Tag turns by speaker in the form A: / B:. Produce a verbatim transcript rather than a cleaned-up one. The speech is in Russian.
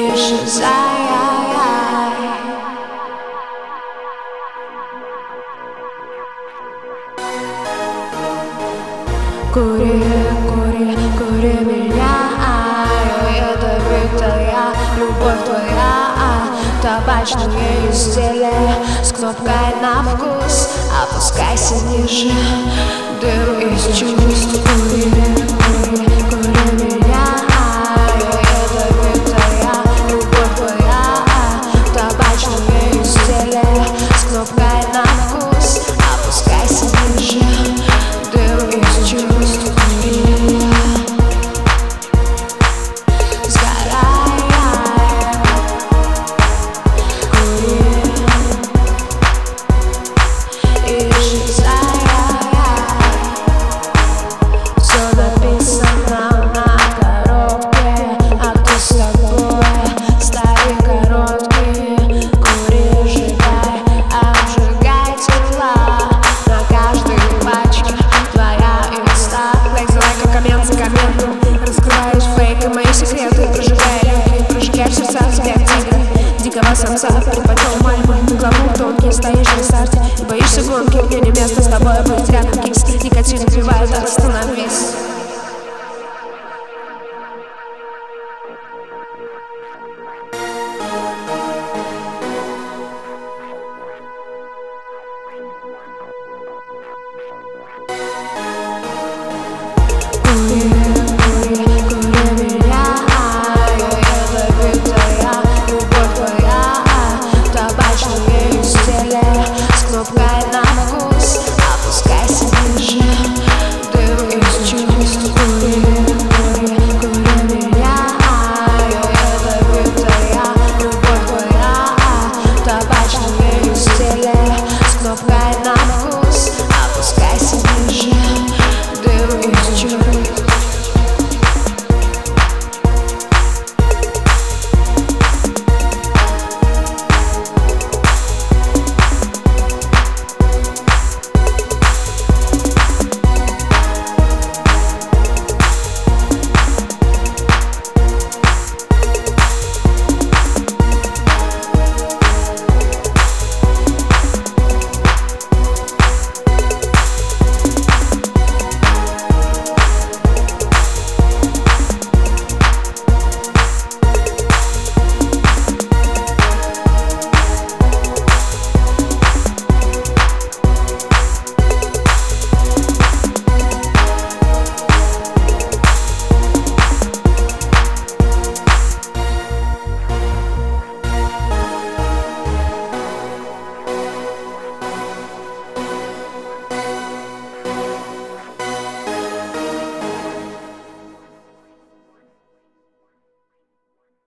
A: исчезай. Кури, кури, кури меня, ядовитая любовь твоя. Табачные изделия с кнопкой на вкус. Опускайся ниже, дым из чувств. Кури, кури, кури меня, ядовитая любовь твоя. Табачные изделия с кнопкой на вкус. Опускайся ниже, дым из чувств. Кури, сгорай. Кури, исчезай. Все написано на коробке, а кто с тобой? Старый короткий. Кури, сжигай, обжигай тела. На каждой пачке твоя инста. Лайк за лайком, коммент за комментом. Раскрываешь фейк и мои секреты. Прожигай люки, прожигай сердца тебя тигра. Дикого самца предпочел мальму. Главу тонкий, стоишь на старте и боишься гонки. Мне не место с тобой быть рядом. Кикс, никотин убивает, остановись.